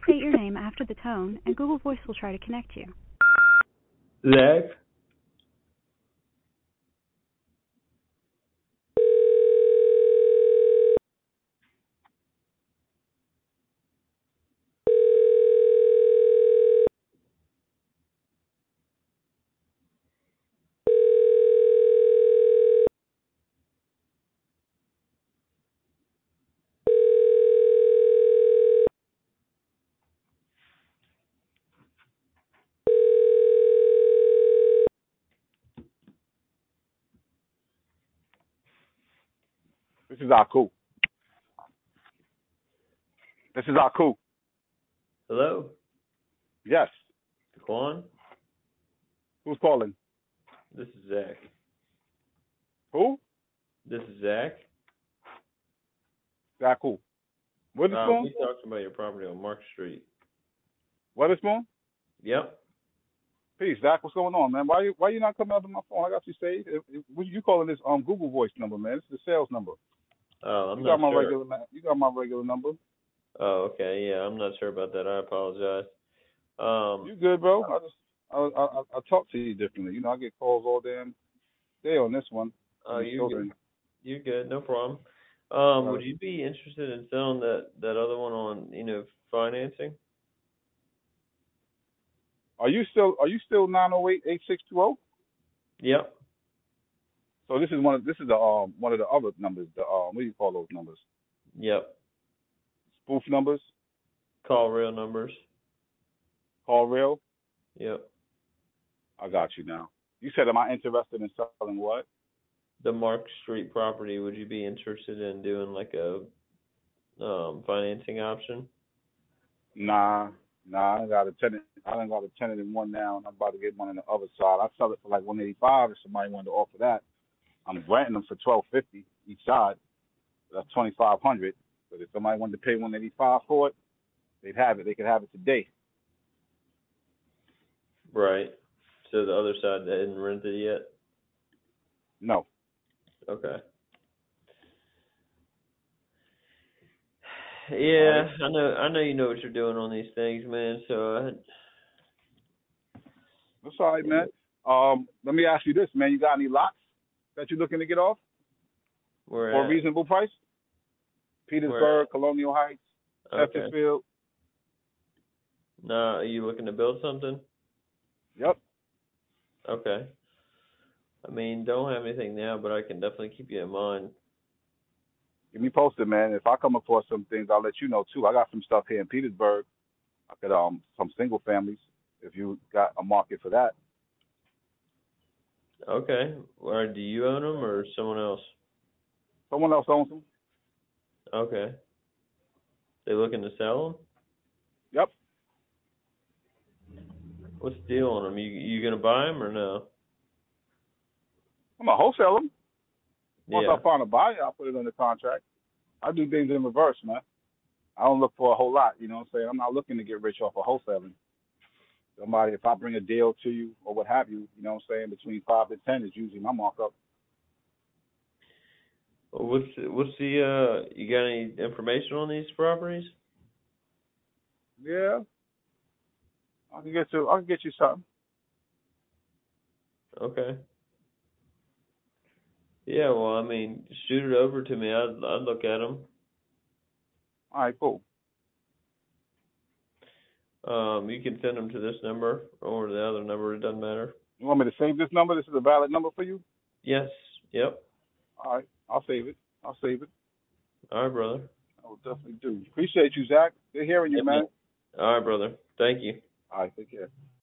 state your name after the tone, and Google Voice will try to connect you. Zach. This is Aku. This is Aku. Hello? Yes. Quan? Who's calling? This is Zach. Who? This is Zach. Zach who? Witherspoon? We talked about your property on Mark Street. Witherspoon? Yep. Peace, Zach. What's going on, man? Why you not coming up to my phone? I got you saved. You calling this Google Voice number, man? This is the sales number. Oh, I'm you not got my sure. You got my regular number. Oh, okay. Yeah, I'm not sure about that. I apologize. You good, bro? I talk to you differently. You know, I get calls all damn day on this one. Oh, you're good. You're good. No problem. Would you be interested in selling that other one on, financing? Are you still 908-8620? Yep. So this is one of the other numbers. What do you call those numbers? Yep. Spoof numbers. Call real numbers. Call real. Yep. I got you now. You said, am I interested in selling what? The Mark Street property. Would you be interested in doing like a financing option? Nah. I ain't got a tenant. I ain't got a tenant in one now, and I'm about to get one on the other side. I sell it for like $185 if somebody wanted to offer that. I'm renting them for $1,250 each side. That's $2,500. But if somebody wanted to pay $185 for it, they'd have it. They could have it today. Right. So the other side that isn't rented yet? No. Okay. Yeah, right. I know you know what you're doing on these things, man. So that's all right, man. Let me ask you this, man. You got any lots that you're looking to get off for a reasonable price? Petersburg, Colonial Heights, Chesterfield. Nah, are you looking to build something? Yep. Okay. I mean, don't have anything now, but I can definitely keep you in mind. Keep me posted, man. If I come across some things, I'll let you know too. I got some stuff here in Petersburg. I could some single families if you got a market for that. Okay. Or do you own them or someone else? Someone else owns them. Okay. They looking to sell them? Yep. What's the deal on them? You gonna buy them or no? I'm gonna wholesale them. Once Yeah. I find a buyer, I'll put it under contract. I do things in reverse, man. I don't look for a whole lot, you know what I'm saying? I'm not looking to get rich off of wholesaling. Somebody, if I bring a deal to you or what have you, you know what I'm saying, between 5 to 10 is usually my markup. Well, what's the you got any information on these properties? Yeah. I can get you something. Okay. Yeah, well, I mean, shoot it over to me. I'd look at them. All right, cool. You can send them to this number or the other number. It doesn't matter. You want me to save this number? This is a valid number for you? Yes. Yep. All right. I'll save it. All right, brother. I will definitely do. Appreciate you, Zach. Good hearing you, man. All right, brother. Thank you. All right. Take care.